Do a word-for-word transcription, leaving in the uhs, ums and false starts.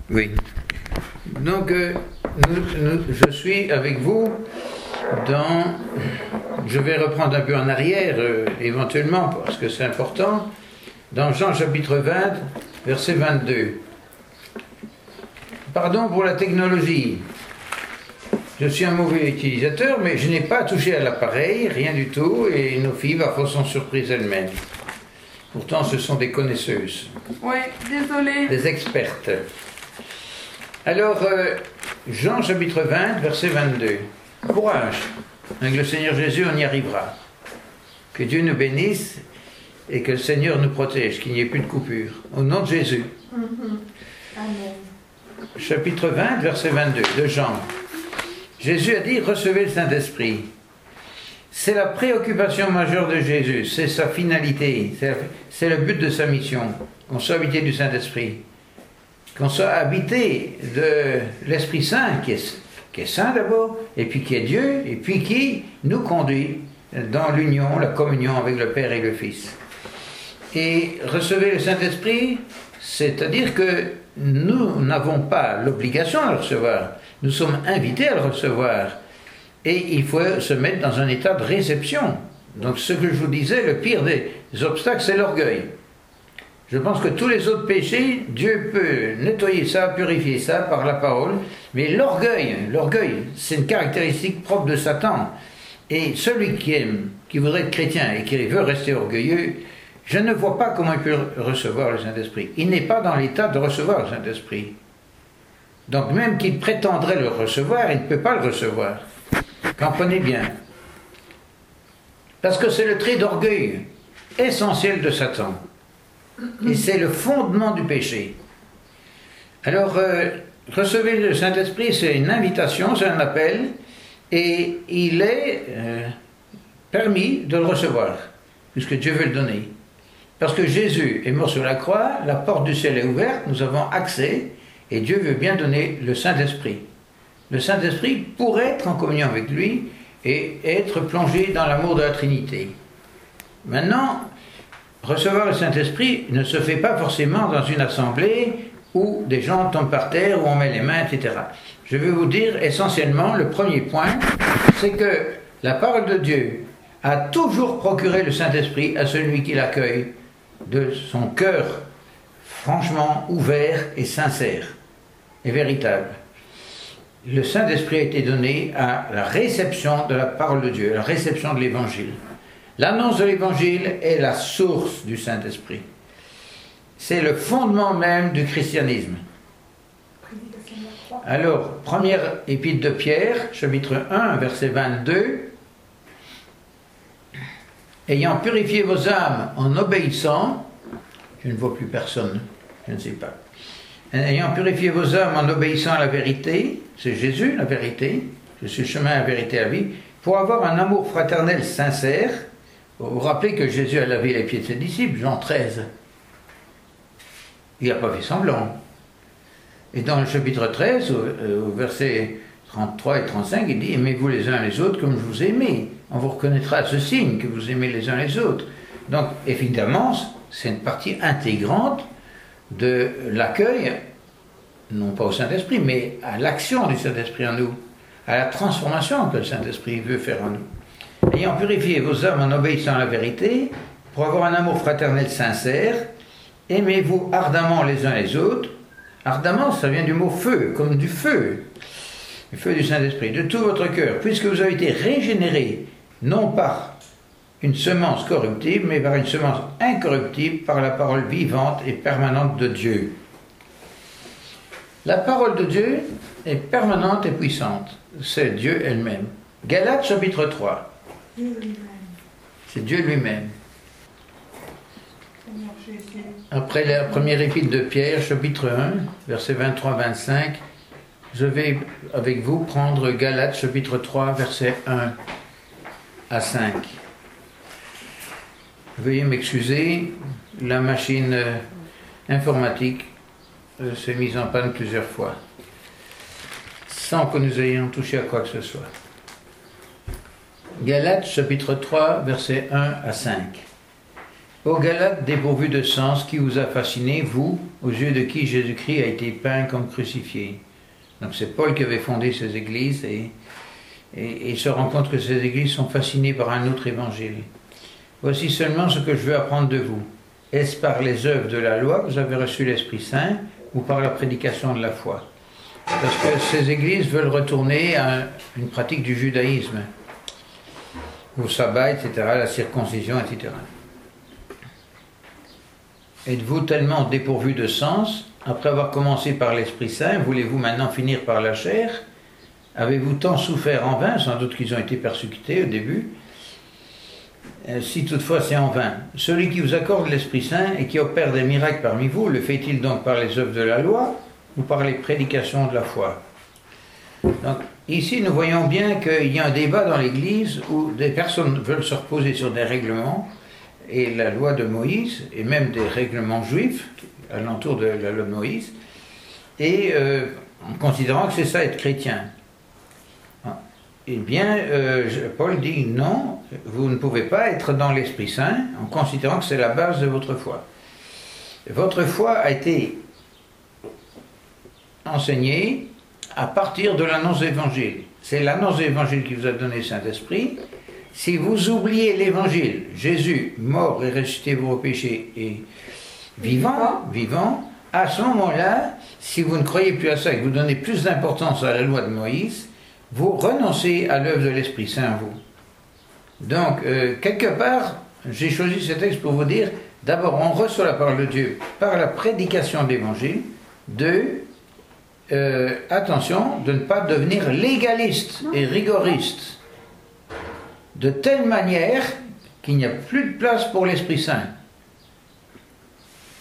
Oui. Donc, euh, nous, nous, je suis avec vous dans... Je vais reprendre un peu en arrière, euh, éventuellement, parce que c'est important. Dans Jean chapitre vingt, verset vingt-deux. Pardon pour la technologie. Je suis un mauvais utilisateur, mais je n'ai pas touché à l'appareil, rien du tout, et nos filles, parfois, sont surprises elles-mêmes. Pourtant, ce sont des connaisseuses. Oui, désolé. Des expertes. Alors, euh, Jean chapitre vingt, verset vingt-deux. Courage. Avec le Seigneur Jésus, on y arrivera. Que Dieu nous bénisse et que le Seigneur nous protège, qu'il n'y ait plus de coupure. Au nom de Jésus. Mm-hmm. Amen. Chapitre vingt, verset vingt-deux de Jean. Jésus a dit, recevez le Saint-Esprit. C'est la préoccupation majeure de Jésus, c'est sa finalité, c'est le but de sa mission, qu'on soit habité du Saint-Esprit, qu'on soit habité de l'Esprit Saint, qui est, qui est saint d'abord, et puis qui est Dieu, et puis qui nous conduit dans l'union, la communion avec le Père et le Fils. Et recevez le Saint-Esprit, c'est-à-dire que nous n'avons pas l'obligation de le recevoir, nous sommes invités à le recevoir. Et il faut se mettre dans un état de réception. Donc ce que je vous disais, le pire des obstacles, c'est l'orgueil. Je pense que tous les autres péchés, Dieu peut nettoyer ça, purifier ça par la parole. Mais l'orgueil, l'orgueil, c'est une caractéristique propre de Satan. Et celui qui aime, qui voudrait être chrétien et qui veut rester orgueilleux, je ne vois pas comment il peut recevoir le Saint-Esprit. Il n'est pas dans l'état de recevoir le Saint-Esprit. Donc même qu'il prétendrait le recevoir, il ne peut pas le recevoir. Comprenez bien. Parce que c'est le trait d'orgueil essentiel de Satan. Et c'est le fondement du péché. Alors, euh, recevez le Saint-Esprit, c'est une invitation, c'est un appel, et il est euh, permis de le recevoir, puisque Dieu veut le donner. Parce que Jésus est mort sur la croix, la porte du ciel est ouverte, nous avons accès, et Dieu veut bien donner le Saint-Esprit. Le Saint-Esprit pour être en communion avec lui et être plongé dans l'amour de la Trinité. Maintenant, recevoir le Saint-Esprit ne se fait pas forcément dans une assemblée où des gens tombent par terre, où on met les mains, et cetera. Je vais vous dire essentiellement, le premier point, c'est que la parole de Dieu a toujours procuré le Saint-Esprit à celui qui l'accueille de son cœur franchement ouvert et sincère et véritable. Le Saint-Esprit a été donné à la réception de la parole de Dieu, la réception de l'Évangile. L'annonce de l'Évangile est la source du Saint-Esprit. C'est le fondement même du christianisme. Alors, première épître de Pierre, chapitre un, verset vingt-deux. Ayant purifié vos âmes en obéissant, je ne vois plus personne, je ne sais pas. Ayant purifié vos âmes en obéissant à la vérité, c'est Jésus la vérité, je suis le chemin, la vérité, la vie, pour avoir un amour fraternel sincère. Vous vous rappelez que Jésus a lavé les pieds de ses disciples, Jean treize. Il n'a pas fait semblant. Et dans le chapitre treize, au, au verset trente-trois et trente-cinq, il dit « Aimez-vous les uns les autres comme je vous ai aimés. On vous reconnaîtra ce signe que vous aimez les uns les autres. » Donc, évidemment, c'est une partie intégrante de l'accueil, non pas au Saint-Esprit, mais à l'action du Saint-Esprit en nous, à la transformation que le Saint-Esprit veut faire en nous. Ayant purifié vos âmes en obéissant à la vérité, pour avoir un amour fraternel sincère, aimez-vous ardemment les uns les autres. Ardemment, ça vient du mot feu, comme du feu, le feu du Saint-Esprit, de tout votre cœur, puisque vous avez été régénérés, non par une semence corruptible, mais par une semence incorruptible, par la parole vivante et permanente de Dieu. La parole de Dieu est permanente et puissante. C'est Dieu elle-même. Galates chapitre trois. C'est Dieu lui-même. Après la première épître de Pierre, chapitre un, versets vingt-trois à vingt-cinq, je vais avec vous prendre Galates chapitre trois, versets un à cinq. Veuillez m'excuser, la machine euh, informatique euh, s'est mise en panne plusieurs fois, sans que nous ayons touché à quoi que ce soit. Galates chapitre trois, versets un à cinq. Ô Galates dépourvus de sens, qui vous a fasciné, vous, aux yeux de qui Jésus-Christ a été peint comme crucifié. Donc c'est Paul qui avait fondé ces églises et, et, et il se rend compte que ces églises sont fascinées par un autre évangile. Voici seulement ce que je veux apprendre de vous. Est-ce par les œuvres de la loi que vous avez reçu l'Esprit Saint ou par la prédication de la foi? Parce que ces églises veulent retourner à une pratique du judaïsme, au sabbat, et cetera, la circoncision, et cetera. Êtes-vous tellement dépourvu de sens? Après avoir commencé par l'Esprit Saint, voulez-vous maintenant finir par la chair? Avez-vous tant souffert en vain? Sans doute qu'ils ont été persécutés au début. Euh, si toutefois c'est en vain. Celui qui vous accorde l'Esprit Saint et qui opère des miracles parmi vous, le fait-il donc par les œuvres de la loi ou par les prédications de la foi? Donc, ici, nous voyons bien qu'il y a un débat dans l'Église où des personnes veulent se reposer sur des règlements et la loi de Moïse, et même des règlements juifs alentour de la loi de Moïse, et euh, en considérant que c'est ça être chrétien. Eh bien, euh, Paul dit non, vous ne pouvez pas être dans l'Esprit Saint en considérant que c'est la base de votre foi. Votre foi a été enseignée à partir de l'annonce de l'Évangile. C'est l'annonce de l'Évangile qui vous a donné le Saint-Esprit. Si vous oubliez l'Évangile, Jésus, mort et ressuscité pour vos péchés et vivant, vivant, à ce moment-là, si vous ne croyez plus à ça et que vous donnez plus d'importance à la loi de Moïse, vous renoncez à l'œuvre de l'Esprit Saint en vous. Donc, euh, quelque part, j'ai choisi ce texte pour vous dire, d'abord, on reçoit la parole de Dieu par la prédication de l'Évangile. Deux, euh, attention de ne pas devenir légaliste et rigoriste, de telle manière qu'il n'y a plus de place pour l'Esprit Saint.